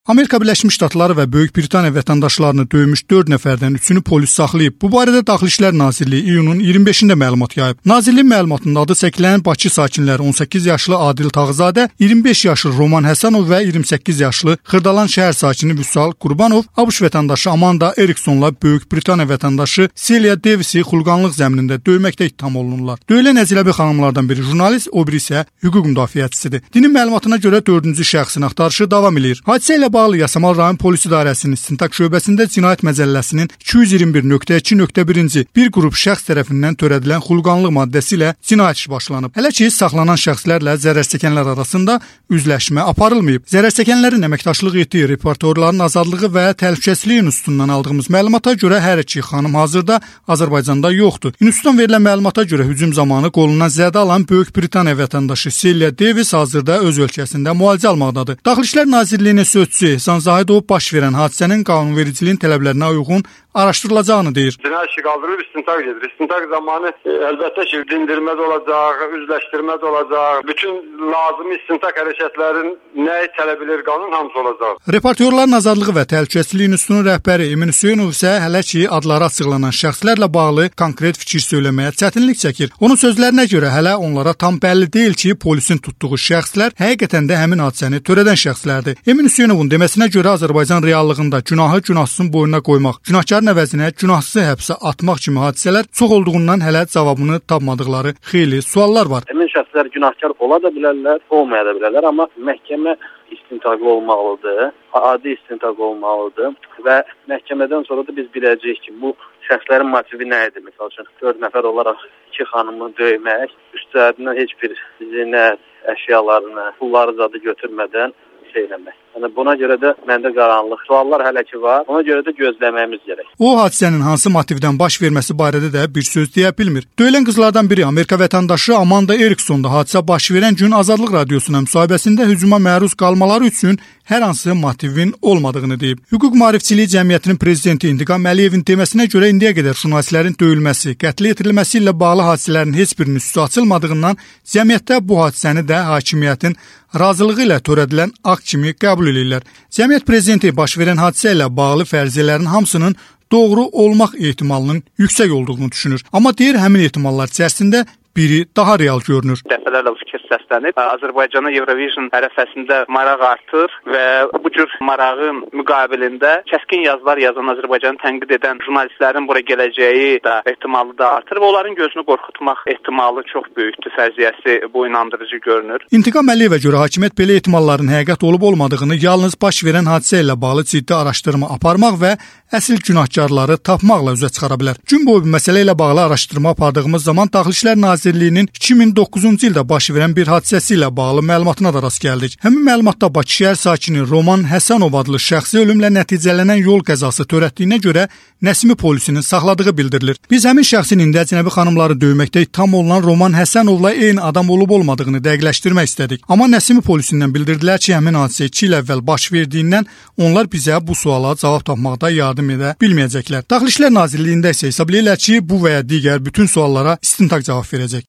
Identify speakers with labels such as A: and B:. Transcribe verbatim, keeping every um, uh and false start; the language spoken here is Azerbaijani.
A: Amerika Birləşmiş Ştatları və Böyük Britaniya vətəndaşlarını döymüş dörd nəfərdən üçünü polis saxlayıb. Bu barədə Daxili İşlər Nazirliyi iyunun iyirmi beşində məlumat yayıb. Nazirliyin məlumatında adı çəkilən Bakı sakinləri on səkkiz yaşlı Adil Tağızadə, iyirmi beş yaşlı Roman Həsənov və iyirmi səkkiz yaşlı Xırdalan şəhər sakini Vüsal Qurbanov, ABŞ vətəndaşı Amanda Eriksonla Böyük Britaniya vətəndaşı Celia Davisi xulqanlıq zəminində döyməkdə ittiham olunurlar. Döyülən əcnəbi xanımlardan biri jurnalist, o biri isə hüquq müdafiəçisidir. Dinin məlumatına görə dördüncü şəxsin axtarışı davam edir. Hadisə ilə bağlı Yasamal rayon polis idarəsinin İstintaq şöbəsində Cinayət Məcəlləsinin iki yüz iyirmi bir nöqtə iki nöqtə birinci bir qrup şəxs tərəfindən törədilən xulqanlıq maddəsi ilə cinayət işi başlanıb. Hələ ki, saxlanan şəxslərlə zərərçəkənlər arasında üzləşmə aparılmayıb. Zərərçəkənlərin əməkdaşlıq etdiyi reportyorların azadlığı və təhlükəsizlik institutundan aldığımız məlumata görə hər iki xanım hazırda Azərbaycanda yoxdur. İnstitutdan verilən məlumata görə hücum zamanı qolundan zədə alan Böyük Britaniya vətəndaşı Celia Davis hazırda öz ölkəsində müalicə almaqdadır. Daxili İşlər Nazirliyinin sözçüsü Ehsan Zahidov baş verən hadisənin qanunvericiliyin tələblərinə uyğun araşdırılacağını deyir.
B: Cinayət işi qaldırılıb, istintaq gedir. İstintaq zamanı e, əlbəttə ki, dindirmə də olacaq, üzləşdirmə də olacaq. Bütün lazımi istintaq hərəkətlərin nəyi tələb edir qanun hamısı olacaq.
A: Reportyorların azadlığı və təhlükəsizlik institutunun rəhbəri Emin Hüseynov isə hələ ki, adları açıqlanan şəxslərlə bağlı konkret fikir söyləməyə çətinlik çəkir. Onun sözlərinə görə hələ onlara tam bəlli deyil ki, polisin tutduğu şəxslər həqiqətən də həmin hadisəni törədən şəxslərdir. Emin Hüseynovun deməsinə görə Azərbaycan reallığında günahı günahsızın boynuna qoymaq, günahkar əvəzinə günahsızı həbsə atmaq kimi hadisələr çox olduğundan hələ cavabını tapmadıqları xeyli suallar var.
C: Həmin şəxslər günahkar ola da bilərlər, olmaya da bilərlər, amma məhkəmə istintaqlı olmalıdır, adi istintaq olmalıdır və məhkəmədən sonra da biz biləcəyik ki, bu şəxslərin motivi nə idi? Məsəl üçün dörd nəfər olaraq iki xanımı döymək, üstlərindən heç bir zinət əşyalarını, pulları zadı götürmədən şeyləmək. Yəni buna görə də məndə qaranlıq suallar hələ ki var. Ona görə də gözləməyimiz gərək.
A: O hadisənin hansı motivdən baş verməsi barədə də bir söz deyə bilmir. Döyülən qızlardan biri Amerika vətəndaşı Amanda Erikson da hadisə baş verən gün Azadlıq Radiosuna müsahibəsində hücuma məruz qalmaları üçün hər hansı motivin olmadığını deyib. Hüquq Maarifçiliyi Cəmiyyətinin prezidenti İntiqam Əliyevin deməsinə görə indiyə qədər jurnalistlərin döyülməsi, qətlə yetirilməsi ilə bağlı hadisələrin heç birinin üstü açılmadığından cəmiyyətdə bu hadisəni də hakimiyyətin razılığı ilə törədilən akt kimi qəbul edirlər. Cəmiyyət prezidenti baş verən hadisə ilə bağlı fərziyyələrin hamısının doğru olmaq ehtimalının yüksək olduğunu düşünür. Amma deyir, həmin ehtimallar içərisində biri daha real görünür.
D: Dəfələrlə fikir səslənib. Azərbaycana Eurovision ərəfəsində maraq artır və bu cür marağın müqabilində kəskin yazılar yazan, Azərbaycanı tənqid edən jurnalistlərin bura gələcəyi də ehtimalı da artır və onların gözünü qorxutmaq ehtimalı çox böyükdür. Fərziyyəsi bu inandırıcı görünür.
A: İntiqam Əliyevə görə hakimiyyət belə ehtimalların həqiqət olub olmadığını yalnız baş verən hadisə ilə bağlı ciddi araşdırma aparmaq və əsl günahkarları tapmaqla üzə çıxara bilər. Gün boyu bu məsələ ilə bağlı araşdırma apardığımız zaman Daxili İşlər Nazirliyinin iki min doqquzuncu ildə baş verən bir hadisəsi ilə bağlı məlumatına da rast gəldik. Həmin məlumatda Bakı şəhər sakini Roman Həsənov adlı şəxsi ölümlə nəticələnən yol qəzası törətdiyinə görə Nəsimi polisinin saxladığı bildirilir. Biz həmin şəxsin indi əcnəbi xanımları döyməkdə ittiham olunan Roman Həsənovla eyni adam olub olmadığını dəqiqləşdirmək istədik. Amma Nəsimi polisindən bildirdilər ki, həmin hadisə iki il əvvəl baş verdiyindən onlar bizə bu suala cavab tapmaqda yardım edə bilməyəcəklər. Daxili İşlər Nazirliyində isə hesab edirlər ki, bu və ya digər bütün suallara istintaq cavab verəcək.